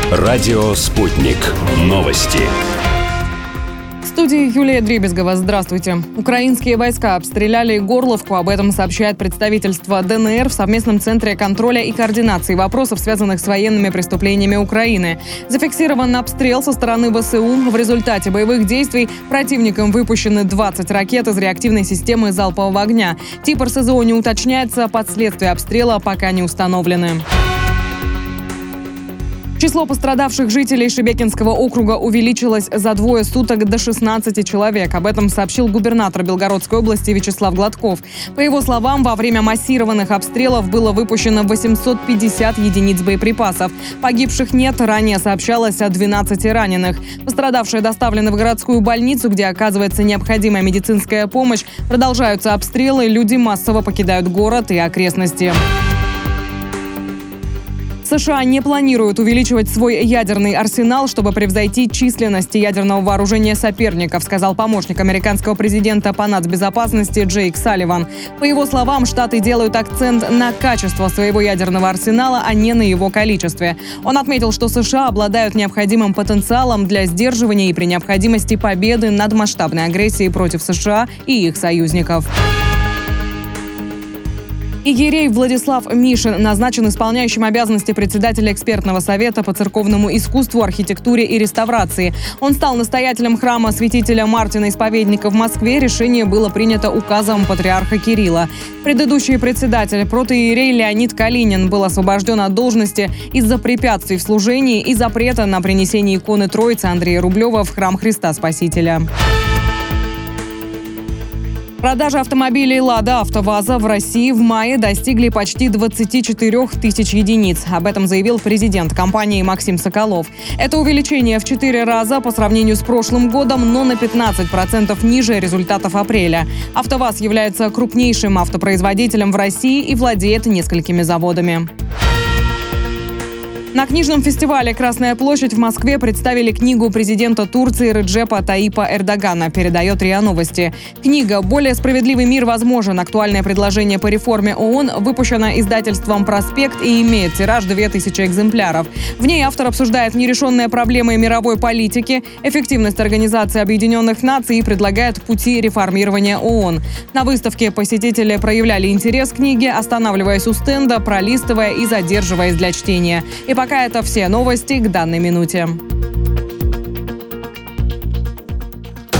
Радио «Спутник». Новости. В студии Юлия Дребезгова. Здравствуйте. Украинские войска обстреляли Горловку. Об этом сообщает представительство ДНР в совместном центре контроля и координации вопросов, связанных с военными преступлениями Украины. Зафиксирован обстрел со стороны ВСУ. В результате боевых действий противником выпущены 20 ракет из реактивной системы залпового огня. Тип РСЗО не уточняется, последствия обстрела пока не установлены. Число пострадавших жителей Шебекинского округа увеличилось за двое суток до 16 человек. Об этом сообщил губернатор Белгородской области Вячеслав Гладков. По его словам, во время массированных обстрелов было выпущено 850 единиц боеприпасов. Погибших нет, ранее сообщалось о 12 раненых. Пострадавшие доставлены в городскую больницу, где оказывается необходимая медицинская помощь. Продолжаются обстрелы, люди массово покидают город и окрестности. США не планируют увеличивать свой ядерный арсенал, чтобы превзойти численность ядерного вооружения соперников, сказал помощник американского президента по нацбезопасности Джейк Салливан. По его словам, Штаты делают акцент на качество своего ядерного арсенала, а не на его количестве. Он отметил, что США обладают необходимым потенциалом для сдерживания и при необходимости победы над масштабной агрессией против США и их союзников. Иерей Владислав Мишин назначен исполняющим обязанности председателя экспертного совета по церковному искусству, архитектуре и реставрации. Он стал настоятелем храма святителя Мартина Исповедника в Москве. Решение было принято указом патриарха Кирилла. Предыдущий председатель, протоиерей Леонид Калинин, был освобожден от должности из-за препятствий в служении и запрета на принесение иконы Троицы Андрея Рублева в храм Христа Спасителя. Продажи автомобилей «Лада АвтоВАЗа» в России в мае достигли почти 24 тысяч единиц. Об этом заявил президент компании Максим Соколов. Это увеличение в 4 раза по сравнению с прошлым годом, но на 15% ниже результатов апреля. «АвтоВАЗ» является крупнейшим автопроизводителем в России и владеет несколькими заводами. На книжном фестивале «Красная площадь» в Москве представили книгу президента Турции Реджепа Таипа Эрдогана, передает РИА Новости. Книга «Более справедливый мир возможен. Актуальное предложение по реформе ООН» выпущена издательством «Проспект» и имеет тираж 2000 экземпляров. В ней автор обсуждает нерешенные проблемы мировой политики, эффективность Организации Объединенных Наций и предлагает пути реформирования ООН. На выставке посетители проявляли интерес к книге, останавливаясь у стенда, пролистывая и задерживаясь для чтения. И пока это все новости к данной минуте.